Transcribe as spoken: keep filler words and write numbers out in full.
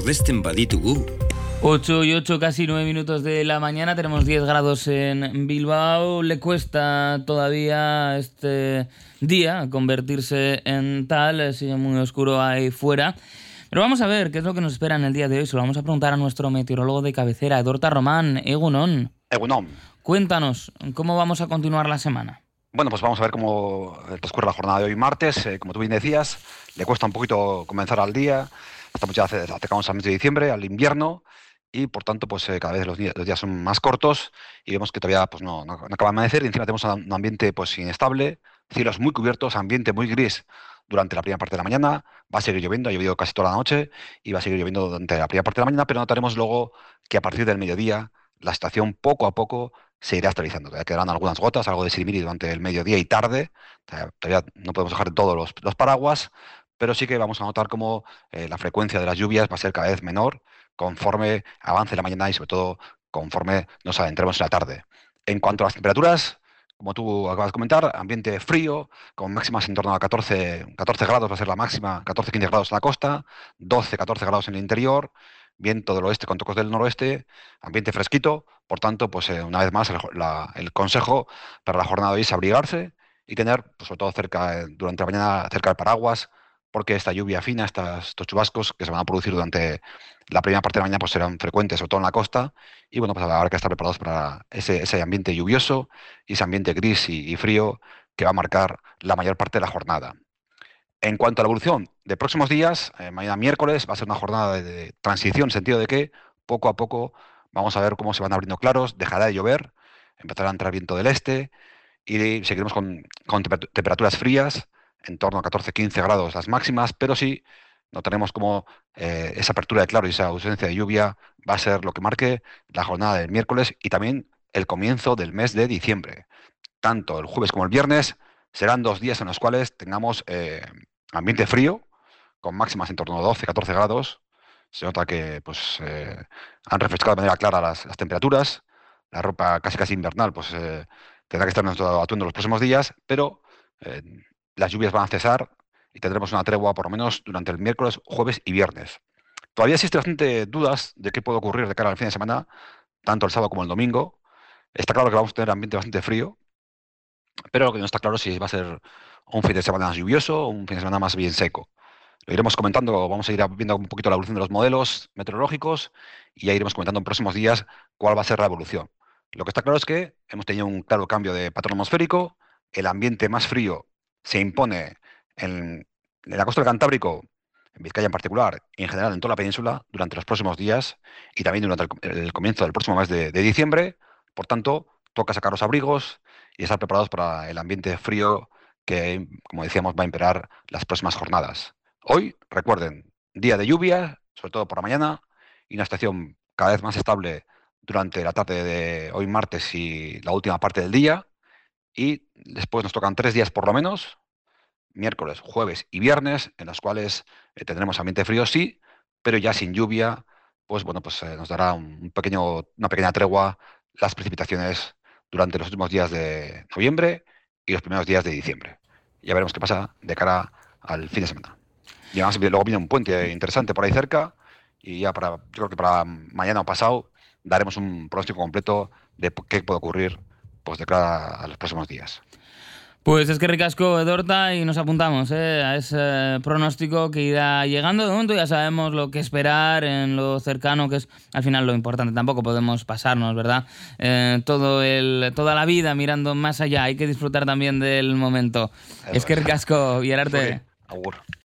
Aurresten baditugu. ocho y ocho, casi nueve minutos de la mañana. Tenemos diez grados en Bilbao. Le cuesta todavía este día convertirse en tal. Sigue muy oscuro ahí fuera. Pero vamos a ver qué es lo que nos espera en el día de hoy. Se lo vamos a preguntar a nuestro meteorólogo de cabecera, Edorta Román. Egunon. Egunon. Cuéntanos, ¿cómo vamos a continuar la semana? Bueno, pues vamos a ver cómo transcurre la jornada de hoy martes. Eh, como tú bien decías, le cuesta un poquito comenzar al día. Estamos ya acercamos al mes de diciembre, al invierno, y por tanto, pues eh, cada vez los días, los días son más cortos y vemos que todavía pues, no, no, no acaba de amanecer y encima tenemos un ambiente pues, inestable, cielos muy cubiertos, ambiente muy gris durante la primera parte de la mañana. Va a seguir lloviendo, ha llovido casi toda la noche y va a seguir lloviendo durante la primera parte de la mañana, pero notaremos luego que a partir del mediodía la situación poco a poco se irá estabilizando. Todavía quedarán algunas gotas, algo de sirimiri durante el mediodía y tarde. Todavía no podemos dejar todos los, los paraguas, pero sí que vamos a notar cómo eh, la frecuencia de las lluvias va a ser cada vez menor conforme avance la mañana y sobre todo conforme nos adentremos en la tarde. En cuanto a las temperaturas, como tú acabas de comentar, ambiente frío, con máximas en torno a catorce, catorce grados va a ser la máxima, catorce a quince grados en la costa, doce a catorce grados en el interior, viento del oeste con tocos del noroeste, ambiente fresquito. Por tanto, pues eh, una vez más el, la, el consejo para la jornada de hoy es abrigarse y tener, pues, sobre todo cerca, eh, durante la mañana, cerca del paraguas, porque esta lluvia fina, estas, estos chubascos que se van a producir durante la primera parte de la mañana pues serán frecuentes, sobre todo en la costa, y bueno, pues habrá que estar preparados para ese, ese ambiente lluvioso y ese ambiente gris y, y frío que va a marcar la mayor parte de la jornada. En cuanto a la evolución de próximos días, eh, mañana miércoles va a ser una jornada de, de transición, en el sentido de que poco a poco vamos a ver cómo se van abriendo claros, dejará de llover, empezará a entrar viento del este y seguiremos con, con temperaturas frías, en torno a catorce a quince grados las máximas, pero sí notaremos cómo eh, esa apertura de claro y esa ausencia de lluvia va a ser lo que marque la jornada del miércoles y también el comienzo del mes de diciembre. Tanto el jueves como el viernes serán dos días en los cuales tengamos eh, ambiente frío, con máximas en torno a doce a catorce grados. Se nota que pues, eh, han refrescado de manera clara las, las temperaturas. La ropa casi casi invernal pues, eh, tendrá que estar en nuestro atuendo los próximos días, pero eh, las lluvias van a cesar y tendremos una tregua por lo menos durante el miércoles, jueves y viernes. Todavía existen bastante dudas de qué puede ocurrir de cara al fin de semana, tanto el sábado como el domingo. Está claro que vamos a tener ambiente bastante frío, pero lo que no está claro es si va a ser un fin de semana más lluvioso o un fin de semana más bien seco. Lo iremos comentando, vamos a ir viendo un poquito la evolución de los modelos meteorológicos y ya iremos comentando en próximos días cuál va a ser la evolución. Lo que está claro es que hemos tenido un claro cambio de patrón atmosférico, el ambiente más frío se impone en, en la costa del Cantábrico, en Vizcaya en particular, y en general en toda la península durante los próximos días y también durante el, el comienzo del próximo mes de, de diciembre. Por tanto, toca sacar los abrigos y estar preparados para el ambiente frío que, como decíamos, va a imperar las próximas jornadas. Hoy, recuerden, día de lluvia, sobre todo por la mañana, y una estación cada vez más estable durante la tarde de hoy martes y la última parte del día. Y después nos tocan tres días por lo menos, miércoles, jueves y viernes, en los cuales eh, tendremos ambiente frío, sí, pero ya sin lluvia, pues bueno, pues eh, nos dará un pequeño, una pequeña tregua las precipitaciones durante los últimos días de noviembre y los primeros días de diciembre. Ya veremos qué pasa de cara al fin de semana. Y además luego viene un puente interesante por ahí cerca y ya para, yo creo que para mañana o pasado daremos un pronóstico completo de qué puede ocurrir pues de cara a los próximos días. Pues es que ricasco, Edorta, y nos apuntamos ¿eh? a ese pronóstico que irá llegando. De momento ya sabemos lo que esperar en lo cercano, que es al final lo importante. Tampoco podemos pasarnos, ¿verdad? Eh, todo el, toda la vida mirando más allá. Hay que disfrutar también del momento. Eso es que ricasco, Bierarte. Agur.